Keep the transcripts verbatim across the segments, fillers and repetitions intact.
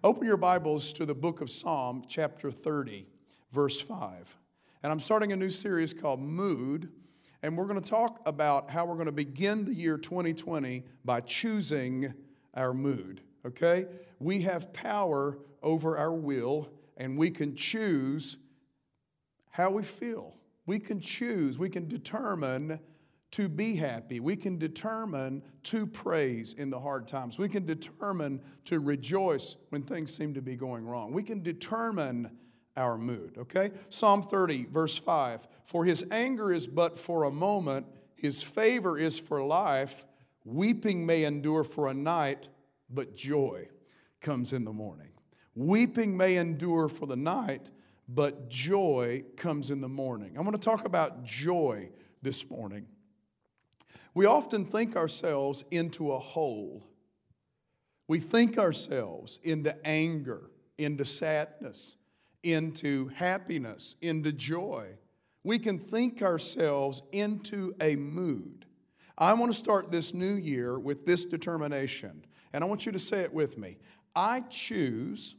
Open your Bibles to the book of Psalm, chapter thirty, verse five. And I'm starting a new series called Mood. And we're going to talk about how we're going to begin the year twenty twenty by choosing our mood, okay? We have power over our will, and we can choose how we feel. We can choose, we can determine to be happy. We can determine to praise in the hard times. We can determine to rejoice when things seem to be going wrong. We can determine our mood, okay? Psalm thirty, verse five. For his anger is but for a moment, his favor is for life. Weeping may endure for a night, but joy comes in the morning. Weeping may endure for the night, but joy comes in the morning. I want to talk about joy this morning. We often think ourselves into a hole. We think ourselves into anger, into sadness, into happiness, into joy. We can think ourselves into a mood. I want to start this new year with this determination, and I want you to say it with me. I choose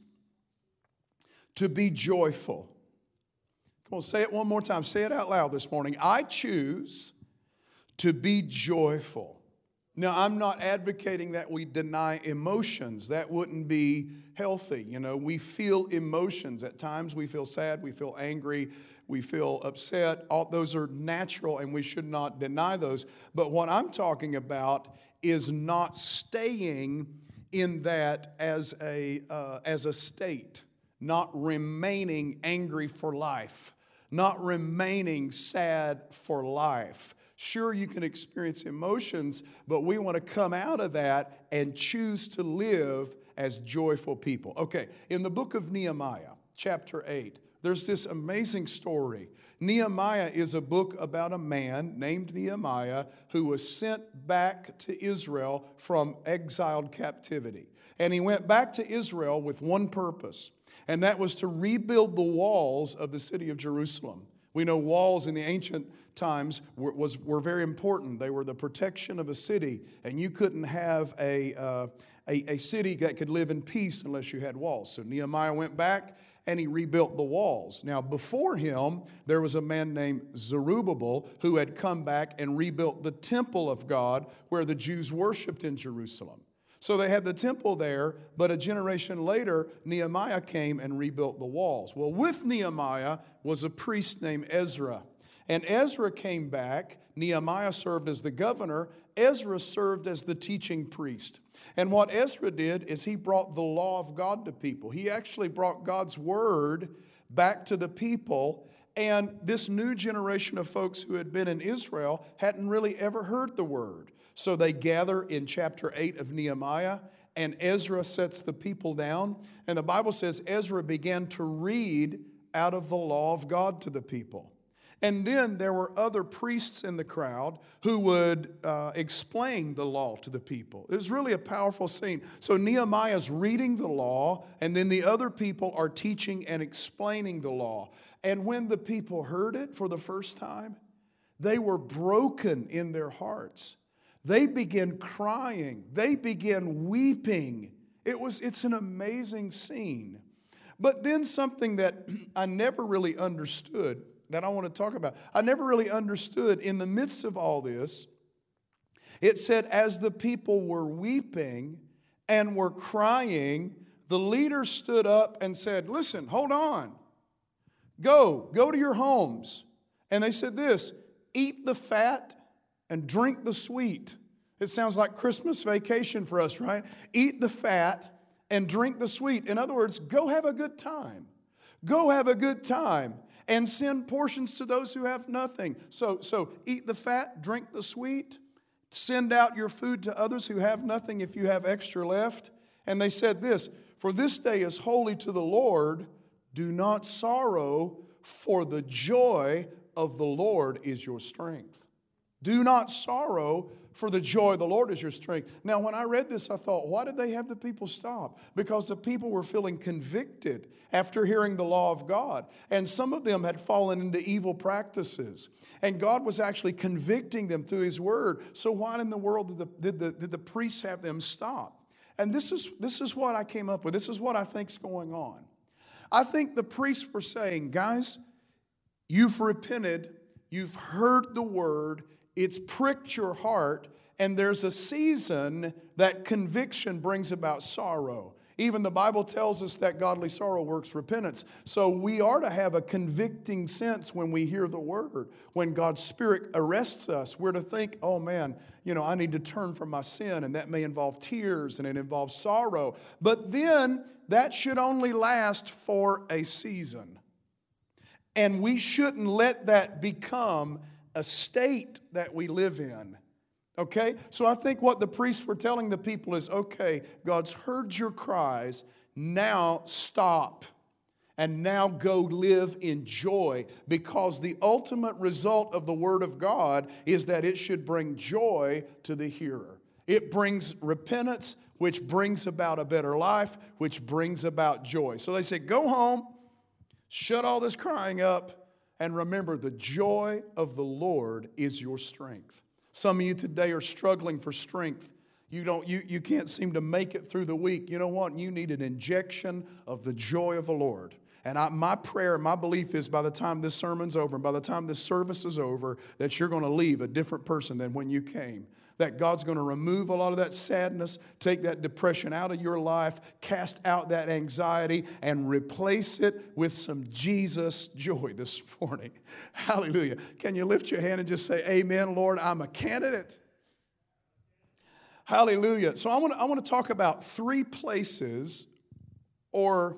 to be joyful. Come on, say it one more time. Say it out loud this morning. I choose to be joyful. Now, I'm not advocating that we deny emotions. That wouldn't be healthy. You know, we feel emotions. At times we feel sad, we feel angry, we feel upset. All those are natural and we should not deny those. But what I'm talking about is not staying in that as a, uh, as a state, not remaining angry for life, not remaining sad for life. Sure, you can experience emotions, but we want to come out of that and choose to live as joyful people. Okay, in the book of Nehemiah, chapter eight, there's this amazing story. Nehemiah is a book about a man named Nehemiah who was sent back to Israel from exiled captivity. And he went back to Israel with one purpose, and that was to rebuild the walls of the city of Jerusalem. We know walls in the ancient times were, was, were very important. They were the protection of a city, and you couldn't have a, uh, a, a city that could live in peace unless you had walls. So Nehemiah went back and he rebuilt the walls. Now, before him, there was a man named Zerubbabel who had come back and rebuilt the temple of God where the Jews worshiped in Jerusalem. So they had the temple there, but a generation later, Nehemiah came and rebuilt the walls. Well, with Nehemiah was a priest named Ezra. And Ezra came back. Nehemiah served as the governor. Ezra served as the teaching priest. And what Ezra did is he brought the law of God to people. He actually brought God's word back to the people. And this new generation of folks who had been in Israel hadn't really ever heard the word. So they gather in chapter eight of Nehemiah, and Ezra sets the people down. And the Bible says Ezra began to read out of the law of God to the people. And then there were other priests in the crowd who would uh, explain the law to the people. It was really a powerful scene. So Nehemiah's reading the law, and then the other people are teaching and explaining the law. And when the people heard it for the first time, they were broken in their hearts. They began crying. They began weeping. It was, it's an amazing scene. But then something that I never really understood that I want to talk about. I never really understood in the midst of all this, it said as the people were weeping and were crying, the leader stood up and said, listen, hold on. Go, go to your homes. And they said this, eat the fat and drink the sweet. It sounds like Christmas vacation for us, right? Eat the fat and drink the sweet. In other words, go have a good time. Go have a good time and send portions to those who have nothing. So, so eat the fat, drink the sweet, send out your food to others who have nothing if you have extra left. And they said this, for this day is holy to the Lord. Do not sorrow, for the joy of the Lord is your strength. Do not sorrow, for the joy of the Lord is your strength. Now, when I read this, I thought, why did they have the people stop? Because the people were feeling convicted after hearing the law of God. And some of them had fallen into evil practices. And God was actually convicting them through His Word. So why in the world did the, did the, did the priests have them stop? And this is, this is what I came up with. This is what I think's going on. I think the priests were saying, guys, you've repented, you've heard the word, it's pricked your heart, and there's a season that conviction brings about sorrow. Even the Bible tells us that godly sorrow works repentance. So we are to have a convicting sense when we hear the word. When God's Spirit arrests us, we're to think, oh man, you know, I need to turn from my sin, and that may involve tears and it involves sorrow. But then that should only last for a season. And we shouldn't let that become a state that we live in. Okay? So I think what the priests were telling the people is, okay, God's heard your cries, now stop. And now go live in joy, because the ultimate result of the Word of God is that it should bring joy to the hearer. It brings repentance, which brings about a better life, which brings about joy. So they said, go home, shut all this crying up, and remember the joy of the Lord is your strength. Some of you today are struggling for strength. You don't, you, you can't seem to make it through the week. You know what? You need an injection of the joy of the Lord. And I, my prayer, my belief is by the time this sermon's over, and by the time this service is over, that you're going to leave a different person than when you came. That God's going to remove a lot of that sadness, take that depression out of your life, cast out that anxiety, and replace it with some Jesus joy this morning. Hallelujah. Can you lift your hand and just say, amen, Lord, I'm a candidate. Hallelujah. So I want to, I want to talk about three places, or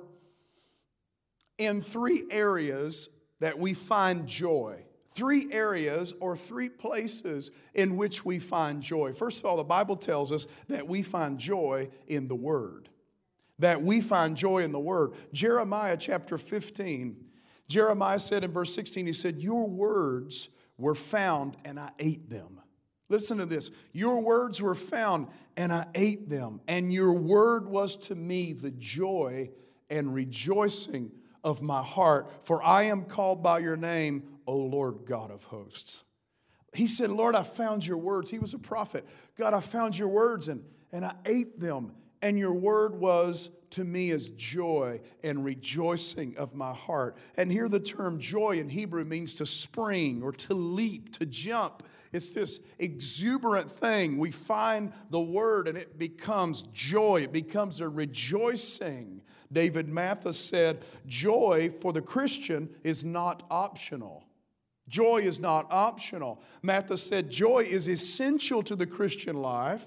in three areas that we find joy. Three areas or three places in which we find joy. First of all, the Bible tells us that we find joy in the Word. That we find joy in the Word. Jeremiah chapter fifteen. Jeremiah said in verse sixteen, he said, your words were found and I ate them. Listen to this. Your words were found and I ate them. And your word was to me the joy and rejoicing of my heart. For I am called by your name, O Lord God of hosts. He said, Lord, I found your words. He was a prophet. God, I found your words and, and I ate them. And your word was to me as joy and rejoicing of my heart. And here the term joy in Hebrew means to spring or to leap, to jump. It's this exuberant thing. We find the word and it becomes joy. It becomes a rejoicing. David Mathis said, joy for the Christian is not optional. Joy is not optional. Mathis said, joy is essential to the Christian life.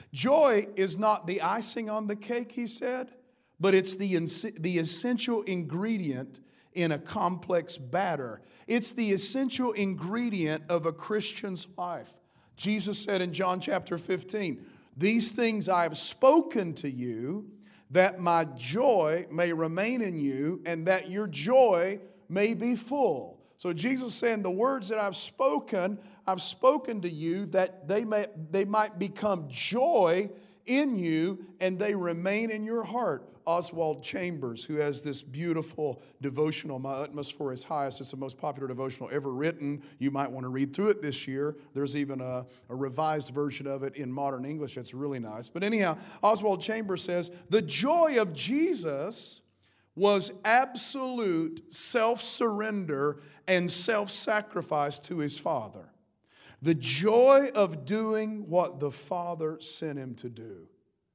Joy is not the icing on the cake, he said, but it's the, the essential ingredient in a complex batter. It's the essential ingredient of a Christian's life. Jesus said in John chapter fifteen, these things I have spoken to you, that my joy may remain in you, and that your joy may be full. So Jesus saying, the words that I've spoken, I've spoken to you, that they may they might become joy in you, and they remain in your heart. Oswald Chambers, who has this beautiful devotional, My Utmost for His Highest. It's the most popular devotional ever written. You might want to read through it this year. There's even a, a revised version of it in modern English. That's really nice. But anyhow, Oswald Chambers says, the joy of Jesus was absolute self-surrender and self-sacrifice to His Father. The joy of doing what the Father sent Him to do.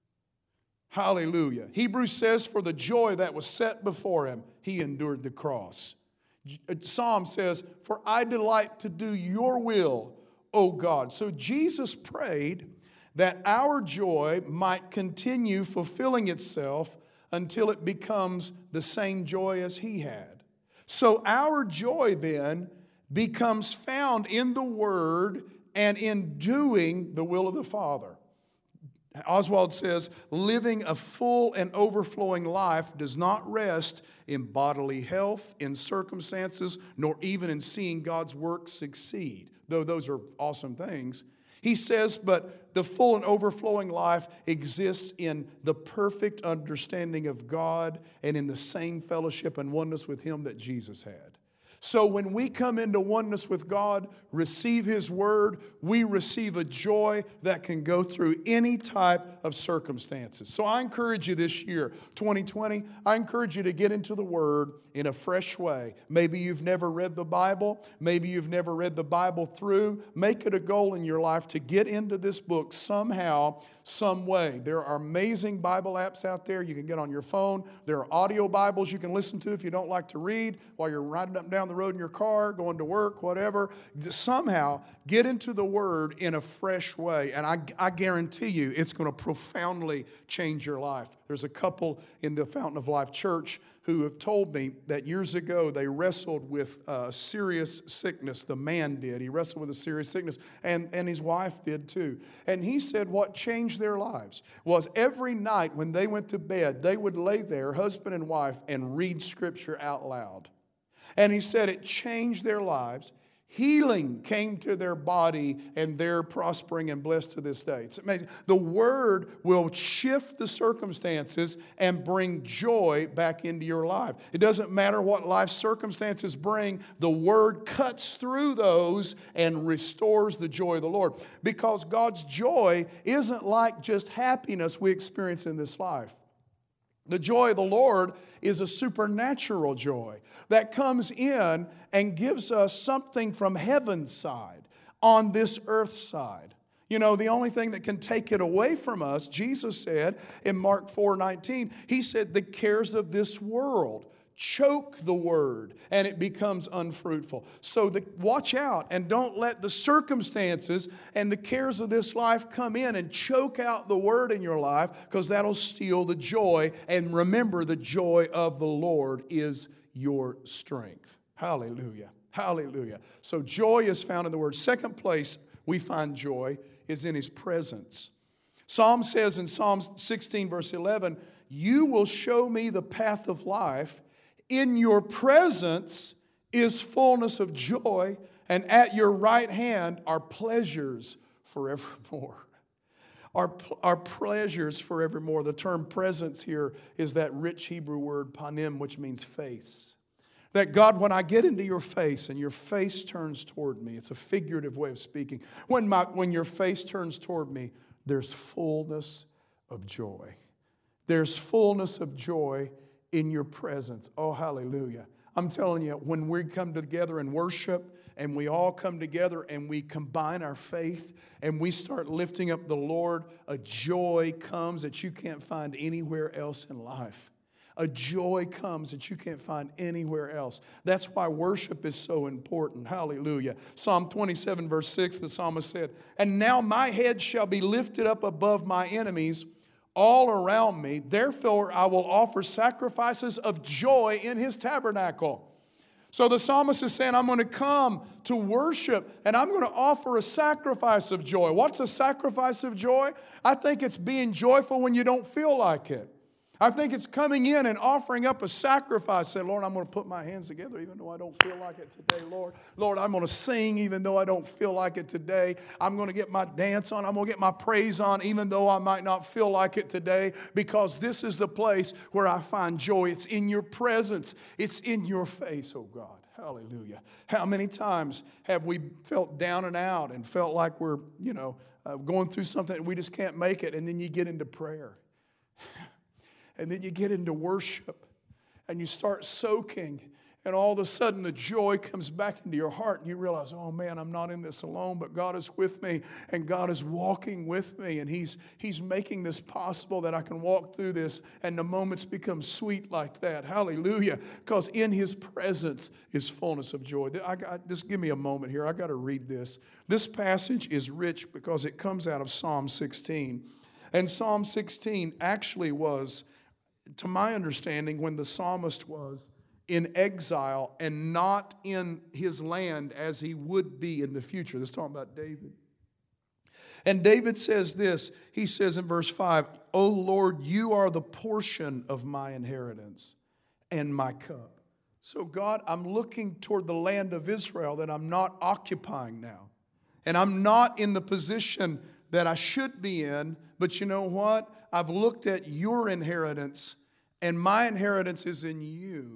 Hallelujah. Hebrews says, for the joy that was set before Him, He endured the cross. Psalm says, for I delight to do your will, O God. So Jesus prayed that our joy might continue fulfilling itself until it becomes the same joy as He had. So our joy then becomes found in the Word and in doing the will of the Father. Oswald says, living a full and overflowing life does not rest in bodily health, in circumstances, nor even in seeing God's work succeed, though those are awesome things. He says, but the full and overflowing life exists in the perfect understanding of God and in the same fellowship and oneness with Him that Jesus had. So when we come into oneness with God, receive His Word, we receive a joy that can go through any type of circumstances. So I encourage you this year, twenty twenty, I encourage you to get into the Word in a fresh way. Maybe you've never read the Bible. Maybe you've never read the Bible through. Make it a goal in your life to get into this book somehow, some way. There are amazing Bible apps out there you can get on your phone. There are audio Bibles you can listen to if you don't like to read while you're riding up and down the road in your car, going to work, whatever. Somehow get into the Word in a fresh way. And I, I guarantee you it's going to profoundly change your life. There's a couple in the Fountain of Life Church who have told me that years ago they wrestled with uh, serious sickness. The man did. He wrestled with a serious sickness, and, and his wife did too. And he said what changed their lives was every night when they went to bed, they would lay there, husband and wife, and read Scripture out loud. And he said it changed their lives. Healing came to their body, and they're prospering and blessed to this day. It's amazing. The Word will shift the circumstances and bring joy back into your life. It doesn't matter what life circumstances bring, the Word cuts through those and restores the joy of the Lord. Because God's joy isn't like just happiness we experience in this life. The joy of the Lord is a supernatural joy that comes in and gives us something from heaven's side on this earth's side. You know, the only thing that can take it away from us, Jesus said in Mark four nineteen, He said the cares of this world choke the Word and it becomes unfruitful. So the, watch out and don't let the circumstances and the cares of this life come in and choke out the Word in your life, because that'll steal the joy. And remember, the joy of the Lord is your strength. Hallelujah. Hallelujah. So joy is found in the Word. Second place we find joy is in His presence. Psalm says in Psalm sixteen verse eleven, you will show me the path of life. In your presence is fullness of joy, and at your right hand are pleasures forevermore. Our, our pleasures forevermore. The term presence here is that rich Hebrew word panim, which means face. That God, when I get into your face and your face turns toward me, it's a figurative way of speaking. When, my, when your face turns toward me, there's fullness of joy. There's fullness of joy in your presence. Oh, hallelujah. I'm telling you, when we come together and worship, and we all come together and we combine our faith and we start lifting up the Lord, a joy comes that you can't find anywhere else in life. A joy comes that you can't find anywhere else. That's why worship is so important. Hallelujah. Psalm twenty-seven verse six, the psalmist said, and now my head shall be lifted up above my enemies all around me. Therefore, I will offer sacrifices of joy in His tabernacle. So the psalmist is saying, I'm going to come to worship and I'm going to offer a sacrifice of joy. What's a sacrifice of joy? I think it's being joyful when you don't feel like it. I think it's coming in and offering up a sacrifice, saying, Lord, I'm going to put my hands together even though I don't feel like it today, Lord. Lord, I'm going to sing even though I don't feel like it today. I'm going to get my dance on. I'm going to get my praise on even though I might not feel like it today, because this is the place where I find joy. It's in your presence. It's in your face, oh God. Hallelujah. How many times have we felt down and out and felt like we're, you know, uh, going through something and we just can't make it, and then you get into prayer. And then you get into worship and you start soaking, and all of a sudden the joy comes back into your heart and you realize, oh man, I'm not in this alone, but God is with me and God is walking with me, and He's, he's making this possible that I can walk through this, and the moments become sweet like that. Hallelujah. Because in His presence is fullness of joy. I got, just give me a moment here. I got to read this. This passage is rich because it comes out of Psalm sixteen. And Psalm sixteen actually was, to my understanding, when the psalmist was in exile and not in his land as he would be in the future. This is talking about David. And David says this. He says in verse five, O Lord, you are the portion of my inheritance and my cup. So God, I'm looking toward the land of Israel that I'm not occupying now. And I'm not in the position that I should be in. But you know what? I've looked at your inheritance, and my inheritance is in you.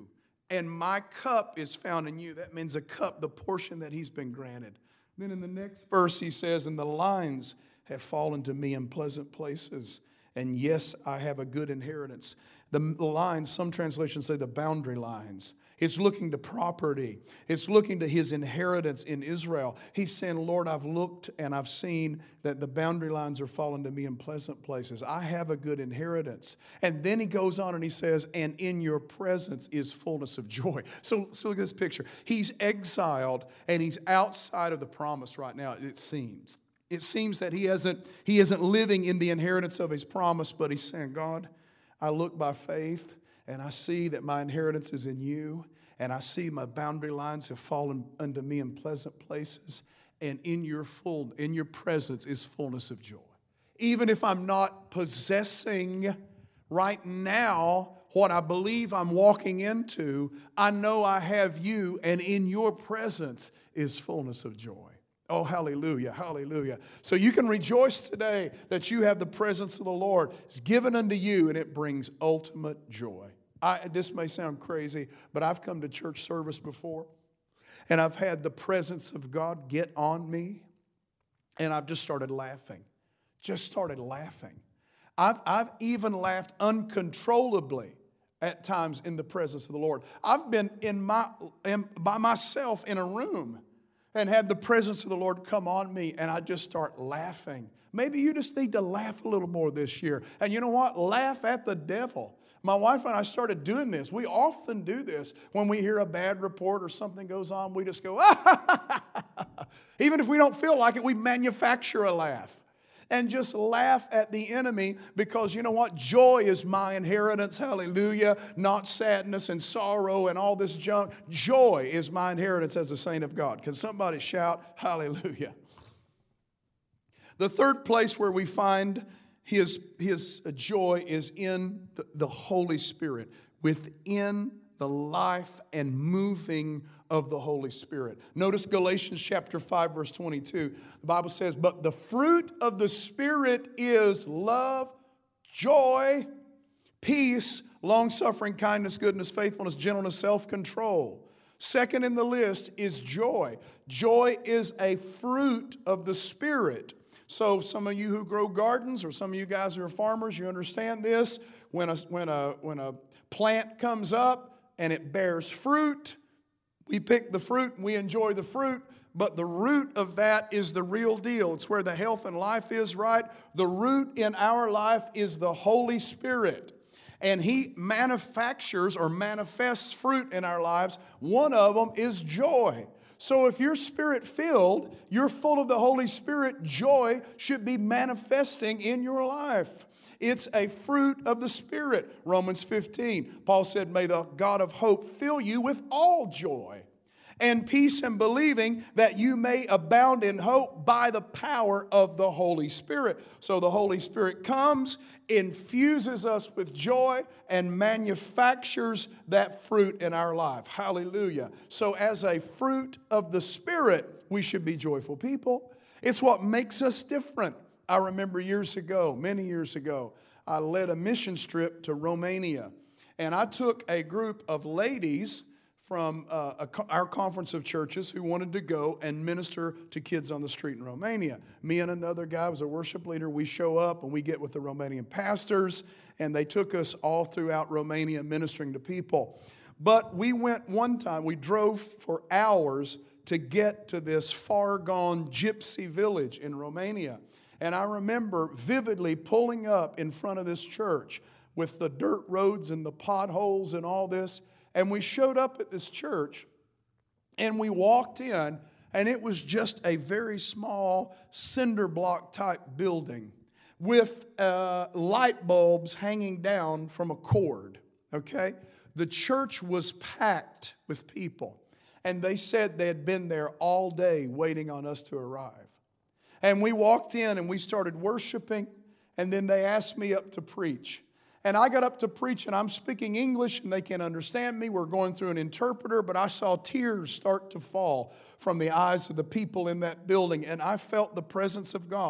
and my cup is found in you. That means a cup, the portion that he's been granted. Then in the next verse he says, and the lines have fallen to me in pleasant places. And yes, I have a good inheritance. The lines, some translations say the boundary lines. It's looking to property. It's looking to his inheritance in Israel. He's saying, Lord, I've looked and I've seen that the boundary lines are falling to me in pleasant places. I have a good inheritance. And then he goes on and he says, and in your presence is fullness of joy. So, so look at this picture. He's exiled and he's outside of the promise right now, it seems. It seems that he isn't, he isn't living in the inheritance of his promise, but he's saying, God, I look by faith and I see that my inheritance is in you, and I see my boundary lines have fallen unto me in pleasant places, and in your full, in your presence is fullness of joy. Even if I'm not possessing right now what I believe I'm walking into, I know I have you, and in your presence is fullness of joy. Oh, hallelujah, hallelujah. So you can rejoice today that you have the presence of the Lord. It's given unto you, and it brings ultimate joy. I, this may sound crazy, but I've come to church service before, and I've had the presence of God get on me, and I've just started laughing. Just started laughing. I've, I've even laughed uncontrollably at times in the presence of the Lord. I've been in my in, by myself in a room and had the presence of the Lord come on me, and I just start laughing. Maybe you just need to laugh a little more this year. And you know what? Laugh at the devil. My wife and I started doing this. We often do this. When we hear a bad report or something goes on, we just go, ah! Even if we don't feel like it, we manufacture a laugh. And just laugh at the enemy, because you know what? Joy is my inheritance, hallelujah, not sadness and sorrow and all this junk. Joy is my inheritance as a saint of God. Can somebody shout hallelujah? The third place where we find his, his joy is in the, the Holy Spirit, within the life and moving of the Holy Spirit. Notice Galatians chapter five, verse twenty-two. The Bible says, but the fruit of the Spirit is love, joy, peace, long-suffering, kindness, goodness, faithfulness, gentleness, self-control. Second in the list is joy. Joy is a fruit of the Spirit. So some of you who grow gardens, or some of you guys who are farmers, you understand this. When a, when a, when a plant comes up and it bears fruit, we pick the fruit and we enjoy the fruit, but the root of that is the real deal. It's where the health and life is, right? The root in our life is the Holy Spirit. And He manufactures or manifests fruit in our lives. One of them is joy. So if you're Spirit-filled, you're full of the Holy Spirit, joy should be manifesting in your life. It's a fruit of the Spirit. Romans fifteen, Paul said, may the God of hope fill you with all joy and peace in believing, that you may abound in hope by the power of the Holy Spirit. So the Holy Spirit comes, infuses us with joy, and manufactures that fruit in our life. Hallelujah. So as a fruit of the Spirit, we should be joyful people. It's what makes us different. I remember years ago, many years ago, I led a mission trip to Romania. And I took a group of ladies from uh, a, our conference of churches who wanted to go and minister to kids on the street in Romania. Me and another guy was a worship leader. We show up and we get with the Romanian pastors, and they took us all throughout Romania ministering to people. But we went one time, we drove for hours to get to this far-gone gypsy village in Romania. And I remember vividly pulling up in front of this church with the dirt roads and the potholes and all this. And we showed up at this church, and we walked in, and it was just a very small cinder block type building with uh, light bulbs hanging down from a cord, okay? The church was packed with people, and they said they had been there all day waiting on us to arrive. And we walked in, and we started worshiping, and then they asked me up to preach. And I got up to preach, and I'm speaking English, and they can't understand me. We're going through an interpreter, but I saw tears start to fall from the eyes of the people in that building, and I felt the presence of God.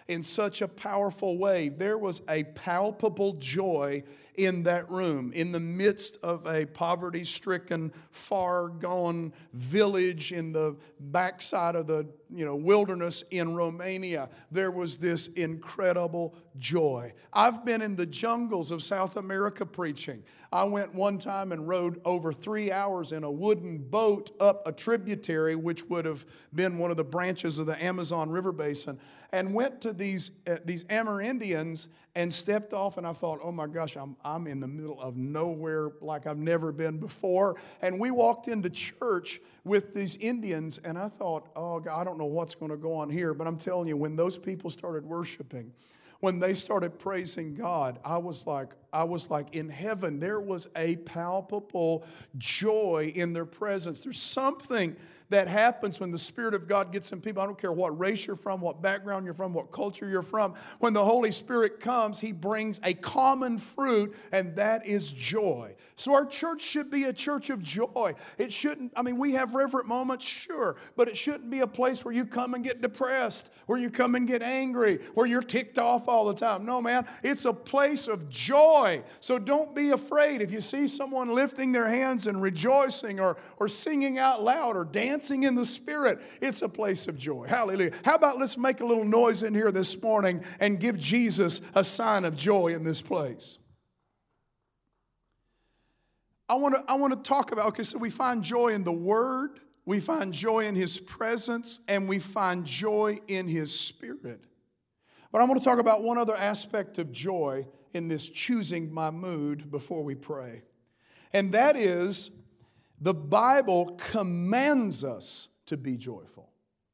in such a powerful way. There was a palpable joy in that room, in the midst of a poverty-stricken, far-gone village in the backside of the you know wilderness in Romania. There was this incredible joy. I've been in the jungles of South America preaching. I went one time and rode over three hours in a wooden boat up a tributary, which would have been one of the branches of the Amazon River Basin, and went to these uh, these Amerindians and stepped off, and I thought, oh my gosh, I'm, I'm in the middle of nowhere like I've never been before. And we walked into church with these Indians, and I thought, oh God, I don't know what's going to go on here, but I'm telling you, when those people started worshiping, when they started praising God, I was like, I was like in heaven. There was a palpable joy in their presence. There's something that happens when the Spirit of God gets in people. I don't care what race you're from, what background you're from, what culture you're from. When the Holy Spirit comes, He brings a common fruit, and that is joy. So our church should be a church of joy. It shouldn't, I mean, we have reverent moments, sure, but it shouldn't be a place where you come and get depressed, where you come and get angry, where you're ticked off all the time. No, man, it's a place of joy. So don't be afraid if you see someone lifting their hands and rejoicing or, or singing out loud or dancing in the Spirit. It's a place of joy. Hallelujah. How about let's make a little noise in here this morning and give Jesus a sign of joy in this place. I want to I want to talk about, okay, so we find joy in the Word, we find joy in His presence, and we find joy in His Spirit. But I want to talk about one other aspect of joy in this choosing my mood before we pray. And that is, the Bible commands us to be joyful.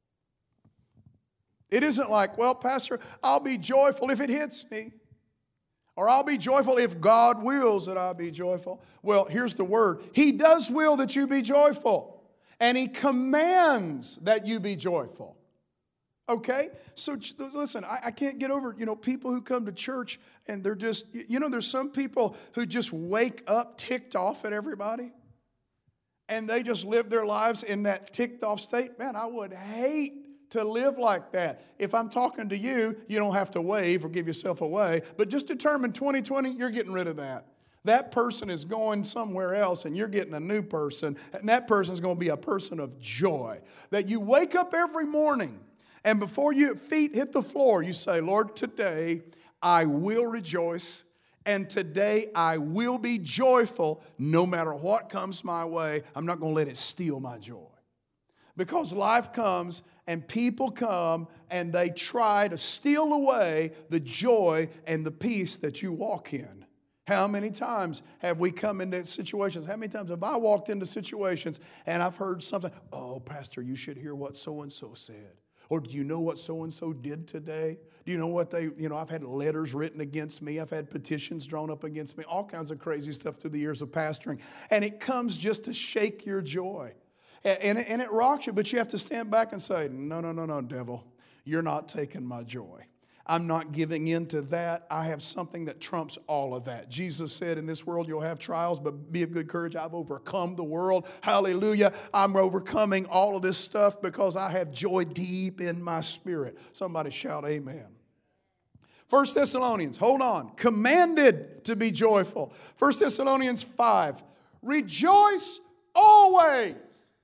It isn't like, well, Pastor, I'll be joyful if it hits me. Or I'll be joyful if God wills that I'll be joyful. Well, here's the word. He does will that you be joyful. And He commands that you be joyful. Okay? So listen, I, I can't get over, you know, people who come to church and they're just, you know, there's some people who just wake up ticked off at everybody. And they just live their lives in that ticked off state. Man, I would hate to live like that. If I'm talking to you, you don't have to wave or give yourself away. But just determine twenty twenty, you're getting rid of that. That person is going somewhere else and you're getting a new person. And that person is going to be a person of joy. That you wake up every morning and before your feet hit the floor, you say, Lord, today I will rejoice. And today I will be joyful no matter what comes my way. I'm not going to let it steal my joy. Because life comes and people come and they try to steal away the joy and the peace that you walk in. How many times have we come into situations? How many times have I walked into situations and I've heard something, oh, Pastor, you should hear what so-and-so said. Or do you know what so-and-so did today? Do you know what they, you know, I've had letters written against me. I've had petitions drawn up against me. All kinds of crazy stuff through the years of pastoring. And it comes just to shake your joy. And, and, and it rocks you, but you have to stand back and say, no, no, no, no, devil. You're not taking my joy. I'm not giving in to that. I have something that trumps all of that. Jesus said, in this world you'll have trials, but be of good courage. I've overcome the world. Hallelujah. I'm overcoming all of this stuff because I have joy deep in my spirit. Somebody shout amen. First Thessalonians, hold on. Commanded to be joyful. First Thessalonians five, rejoice always.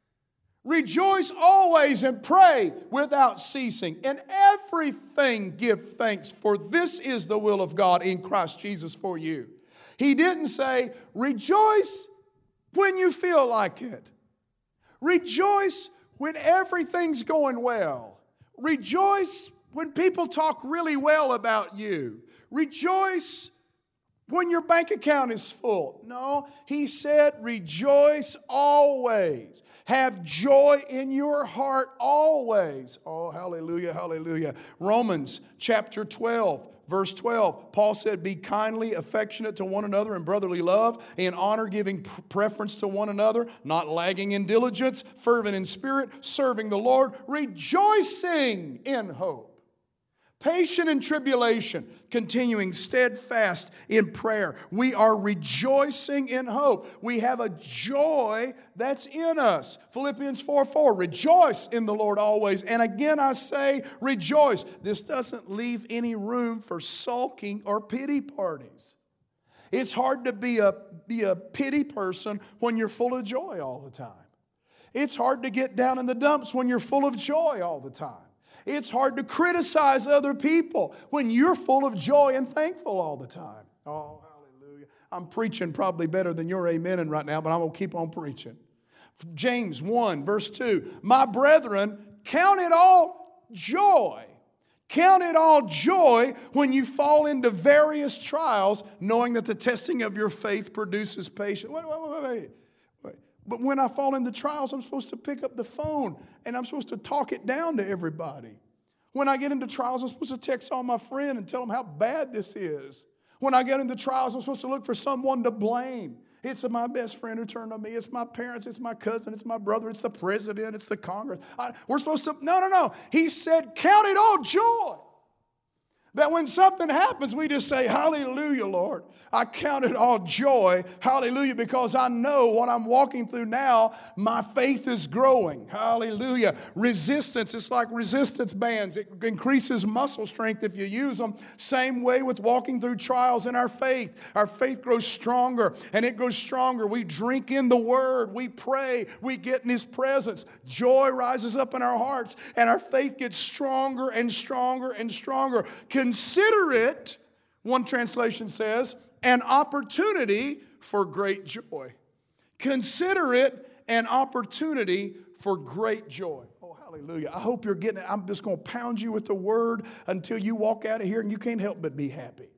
Rejoice always and pray without ceasing. In everything give thanks, for this is the will of God in Christ Jesus for you. He didn't say, rejoice when you feel like it. Rejoice when everything's going well. Rejoice when people talk really well about you. Rejoice when your bank account is full. No, he said, rejoice always. Have joy in your heart always. Oh, hallelujah, hallelujah. Romans chapter twelve, verse twelve. Paul said, be kindly affectionate to one another in brotherly love, in honor giving preference to one another, not lagging in diligence, fervent in spirit, serving the Lord, rejoicing in hope. Patient in tribulation, continuing steadfast in prayer. We are rejoicing in hope. We have a joy that's in us. Philippians four four, rejoice in the Lord always. And again I say, rejoice. This doesn't leave any room for sulking or pity parties. It's hard to be a, be a pity person when you're full of joy all the time. It's hard to get down in the dumps when you're full of joy all the time. It's hard to criticize other people when you're full of joy and thankful all the time. Oh, hallelujah. I'm preaching probably better than you're amening right now, but I'm going to keep on preaching. James one, verse two. My brethren, count it all joy. Count it all joy when you fall into various trials, knowing that the testing of your faith produces patience. Wait, wait, wait, wait. wait. But when I fall into trials, I'm supposed to pick up the phone and I'm supposed to talk it down to everybody. When I get into trials, I'm supposed to text all my friends and tell them how bad this is. When I get into trials, I'm supposed to look for someone to blame. It's my best friend who turned on me. It's my parents. It's my cousin. It's my brother. It's the president. It's the Congress. I, we're supposed to, no, no, no. He said, count it all joy. That when something happens, we just say, hallelujah, Lord. I count it all joy, hallelujah, because I know what I'm walking through now, my faith is growing, hallelujah. Resistance, it's like resistance bands. It increases muscle strength if you use them. Same way with walking through trials in our faith. Our faith grows stronger, and it grows stronger. We drink in the Word. We pray. We get in His presence. Joy rises up in our hearts, and our faith gets stronger and stronger and stronger. Consider it, one translation says, an opportunity for great joy. Consider it an opportunity for great joy. Oh, hallelujah. I hope you're getting it. I'm just going to pound you with the word until you walk out of here and you can't help but be happy.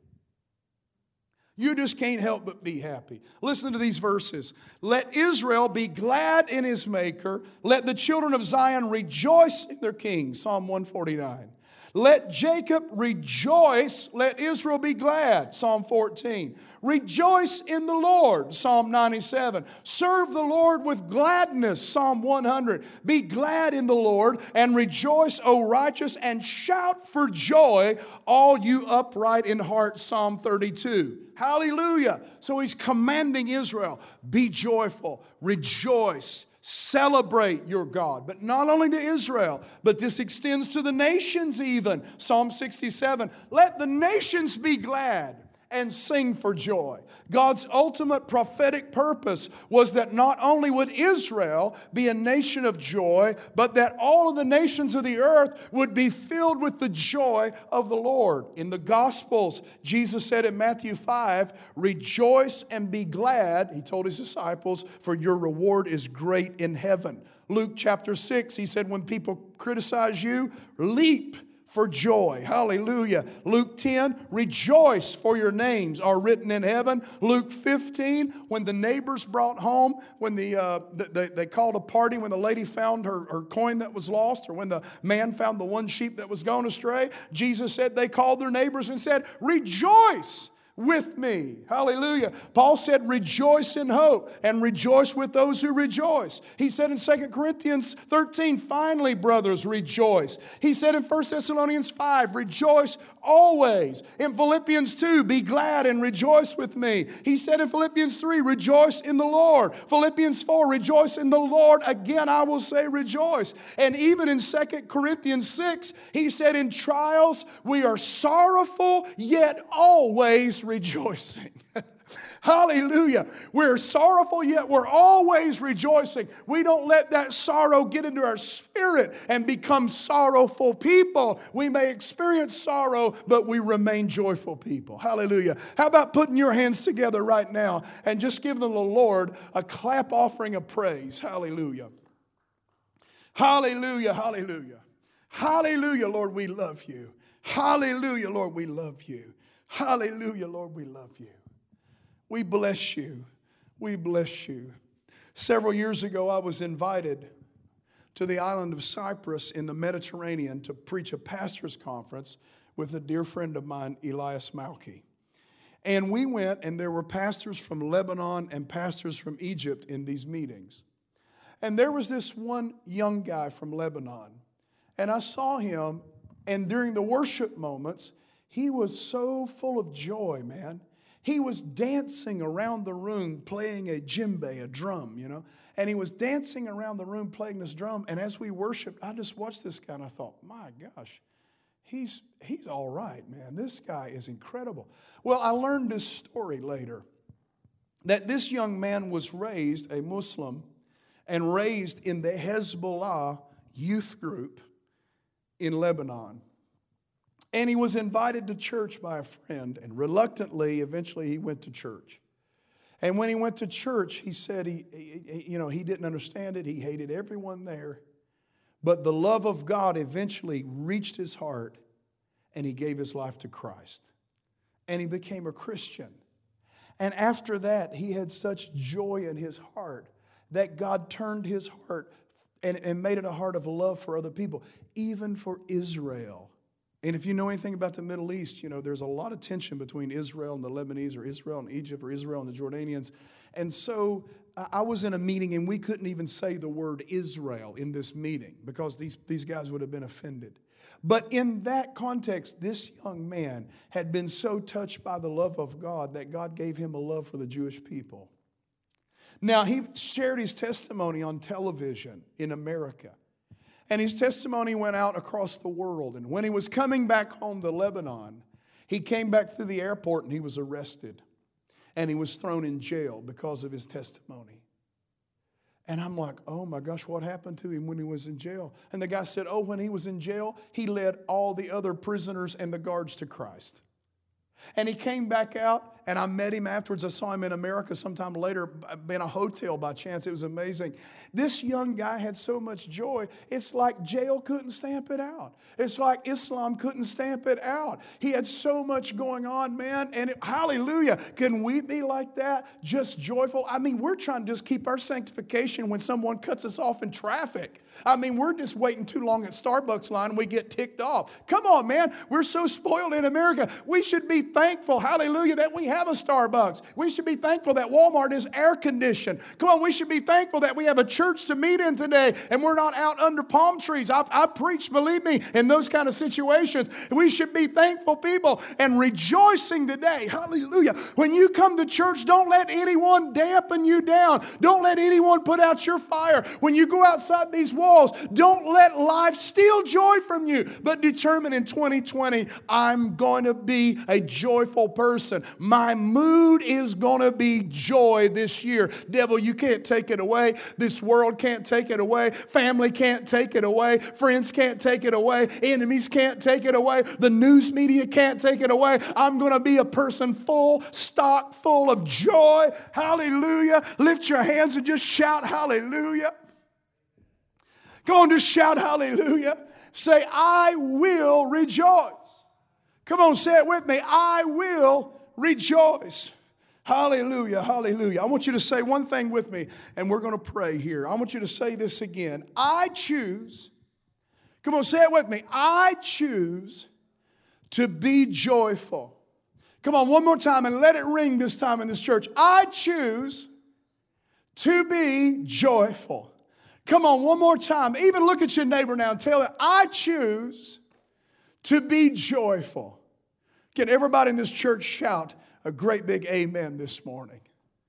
You just can't help but be happy. Listen to these verses. Let Israel be glad in his maker. Let the children of Zion rejoice in their king. Psalm one forty-nine. Let Jacob rejoice, let Israel be glad, Psalm fourteen. Rejoice in the Lord, Psalm ninety-seven. Serve the Lord with gladness, Psalm one hundred. Be glad in the Lord and rejoice, O righteous, and shout for joy, all you upright in heart, Psalm thirty-two. Hallelujah. So he's commanding Israel, be joyful, rejoice, celebrate your God. But not only to Israel, but this extends to the nations even. Psalm sixty-seven, let the nations be glad and sing for joy. God's ultimate prophetic purpose was that not only would Israel be a nation of joy, but that all of the nations of the earth would be filled with the joy of the Lord. In the Gospels, Jesus said in Matthew five, rejoice and be glad, he told his disciples, for your reward is great in heaven. Luke chapter six, he said, when people criticize you, leap for joy. Hallelujah. Luke ten, rejoice for your names are written in heaven. Luke fifteen, when the neighbors brought home, when the uh, they, they called a party when the lady found her, her coin that was lost, or when the man found the one sheep that was gone astray, Jesus said they called their neighbors and said, rejoice with me. Hallelujah. Paul said, rejoice in hope and rejoice with those who rejoice. He said in Second Corinthians thirteen, finally, brothers, rejoice. He said in First Thessalonians five, rejoice always. In Philippians two, be glad and rejoice with me. He said in Philippians three, rejoice in the Lord. Philippians four, rejoice in the Lord. Again, I will say rejoice. And even in Second Corinthians six, he said in trials, we are sorrowful, yet always rejoicing. Hallelujah. We're sorrowful, yet we're always rejoicing. We don't let that sorrow get into our spirit and become sorrowful people. We may experience sorrow, but we remain joyful people. Hallelujah. How about putting your hands together right now and just giving the Lord a clap offering of praise? Hallelujah. Hallelujah. Hallelujah. Hallelujah, Lord, we love you. Hallelujah, Lord, we love you. Hallelujah, Lord, we love you. We bless you. We bless you. Several years ago, I was invited to the island of Cyprus in the Mediterranean to preach a pastor's conference with a dear friend of mine, Elias Malki. And we went, and there were pastors from Lebanon and pastors from Egypt in these meetings. And there was this one young guy from Lebanon, and I saw him And during the worship moments, he was so full of joy, man. He was dancing around the room playing a djembe, a drum, you know. And he was dancing around the room playing this drum. And as we worshiped, I just watched this guy and I thought, my gosh, he's, he's all right, man. This guy is incredible. Well, I learned this story later, that this young man was raised a Muslim and raised in the Hezbollah youth group in Lebanon. And he was invited to church by a friend, and reluctantly, eventually he went to church. And when he went to church, he said he, he, you know, he didn't understand it. He hated everyone there. But the love of God eventually reached his heart, and he gave his life to Christ. And he became a Christian. And after that, he had such joy in his heart that God turned his heart and, and made it a heart of love for other people, even for Israel. And if you know anything about the Middle East, you know, there's a lot of tension between Israel and the Lebanese, or Israel and Egypt, or Israel and the Jordanians. And so I was in a meeting and we couldn't even say the word Israel in this meeting because these, these guys would have been offended. But in that context, this young man had been so touched by the love of God that God gave him a love for the Jewish people. Now, he shared his testimony on television in America. And his testimony went out across the world. And when he was coming back home to Lebanon, he came back through the airport and he was arrested. And he was thrown in jail because of his testimony. And I'm like, oh my gosh, what happened to him when he was in jail? And the guy said, oh, when he was in jail, he led all the other prisoners and the guards to Christ. And he came back out, and I met him afterwards. I saw him in America sometime later in a hotel by chance. It was amazing. This young guy had so much joy. It's like jail couldn't stamp it out. It's like Islam couldn't stamp it out. He had so much going on, man. And it, hallelujah. Can we be like that? Just joyful? I mean, we're trying to just keep our sanctification when someone cuts us off in traffic. I mean, we're just waiting too long at Starbucks line and we get ticked off. Come on, man. We're so spoiled in America. We should be thankful, hallelujah, that we have a Starbucks. We should be thankful that Walmart is air conditioned. Come on, we should be thankful that we have a church to meet in today and we're not out under palm trees. I, I preach, believe me, in those kind of situations. We should be thankful people and rejoicing today. Hallelujah. When you come to church, don't let anyone dampen you down. Don't let anyone put out your fire. When you go outside these walls, don't let life steal joy from you, but determine in twenty twenty, I'm going to be a joyful person. My mood is going to be joy this year. Devil, you can't take it away. This world can't take it away. Family can't take it away. Friends can't take it away. Enemies can't take it away. The news media can't take it away. I'm going to be a person full, stock full of joy. Hallelujah. Lift your hands and just shout hallelujah. Come on, just shout hallelujah. Say, I will rejoice. Come on, say it with me. I will rejoice. Hallelujah, hallelujah. I want you to say one thing with me, and we're going to pray here. I want you to say this again. I choose, come on, say it with me. I choose to be joyful. Come on, one more time and let it ring this time in this church. I choose to be joyful. Come on, one more time. Even look at your neighbor now and tell them, I choose to be joyful. Can everybody in this church shout a great big amen this morning?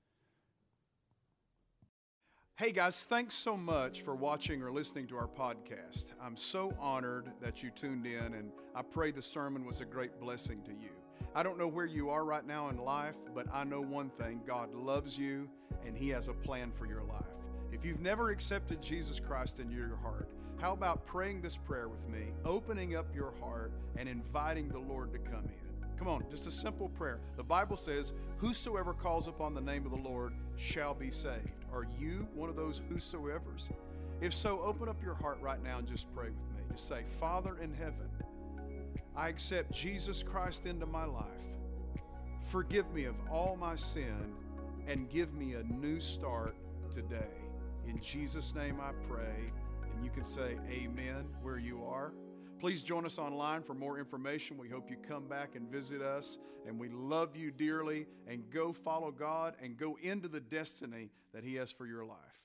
Hey guys, thanks so much for watching or listening to our podcast. I'm so honored that you tuned in, and I pray the sermon was a great blessing to you. I don't know where you are right now in life, but I know one thing. God loves you, and He has a plan for your life. If you've never accepted Jesus Christ into your heart, how about praying this prayer with me, opening up your heart and inviting the Lord to come in? Come on, just a simple prayer. The Bible says, whosoever calls upon the name of the Lord shall be saved. Are you one of those whosoevers? If so, open up your heart right now and just pray with me. Just say, Father in heaven, I accept Jesus Christ into my life. Forgive me of all my sin and give me a new start today. In Jesus' name I pray. And you can say amen where you are. Please join us online for more information. We hope you come back and visit us. And we love you dearly. And go follow God and go into the destiny that He has for your life.